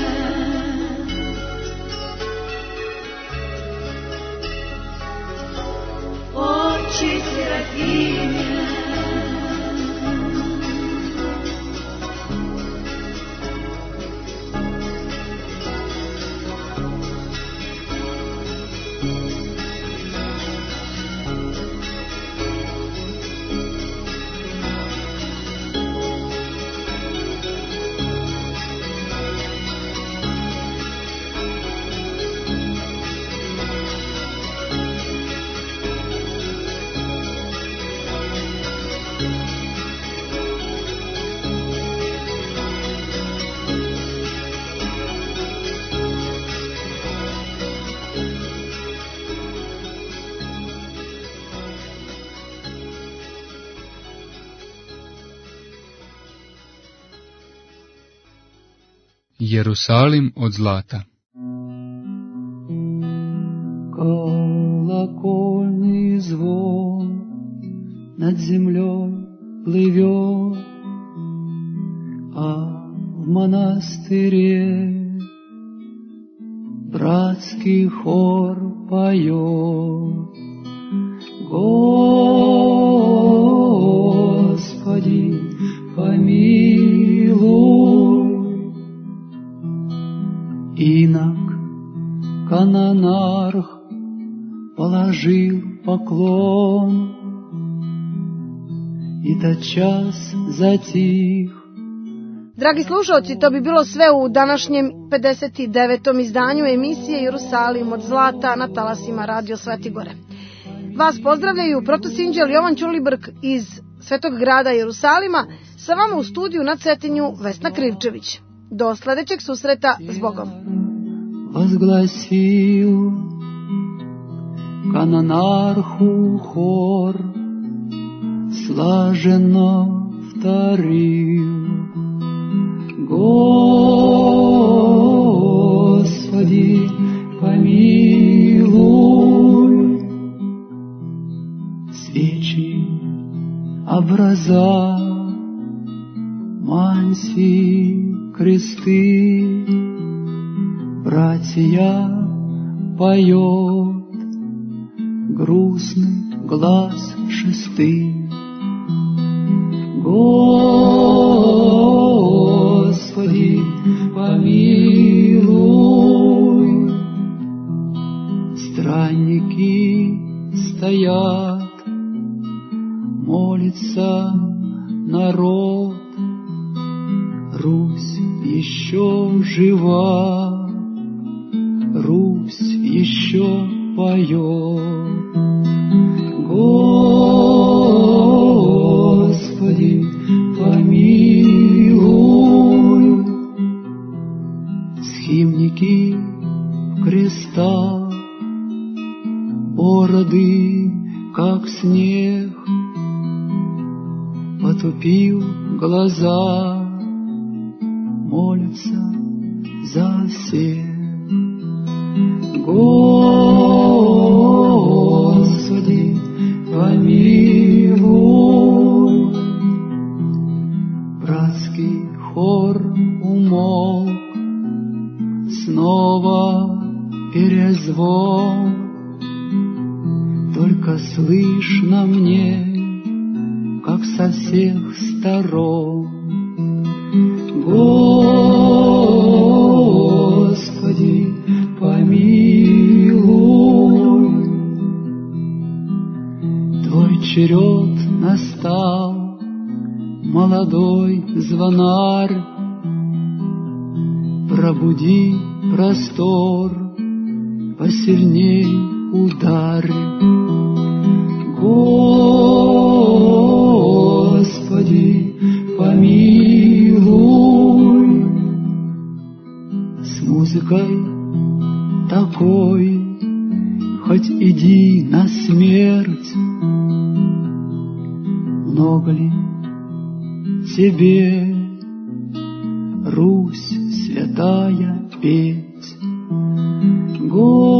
Отче Серафиме. Jerusalim od zlata. Колокольный звон над землей плывет, а в монастыре братский хор поет. Господи, помилуй. Инок канонарх положил поклон, и тотчас затих. Dragi slušalci, to bi bilo sve u današnjem pedeset devetom izdanju emisije Jerusalim od zlata na talasima Radio Svetigore. Vas pozdravljaju protosinđel Jovan Ćulibrk iz Svetog grada Jerusalima, sa vama u studiju na Cetinju Vesna Krivčević. Do sledećeg susreta s Bogom. Возгласил канонарху хор, слаженно вторил. Господи, помилуй. Свечи, образа, мантии, кресты, братья поет грустный глаз шесты. Господи, помилуй. Странники стоят, молится народ. Русь еще жива, Русь еще поет. Господи, помилуй. Схимники в крестах, бороды, как снег, потупил глаза, молятся за всех. Господи, помилуй. Братский хор умолк, снова перезвон. Только слышно мне, как со всех сторон сторон. Господи, помилуй, Твой черед настал, молодой звонарь, пробуди простор, посильней ударь. Господи, помилуй, с музыкой такой хоть иди на смерть. Много ли тебе, Русь святая, петь? Господи,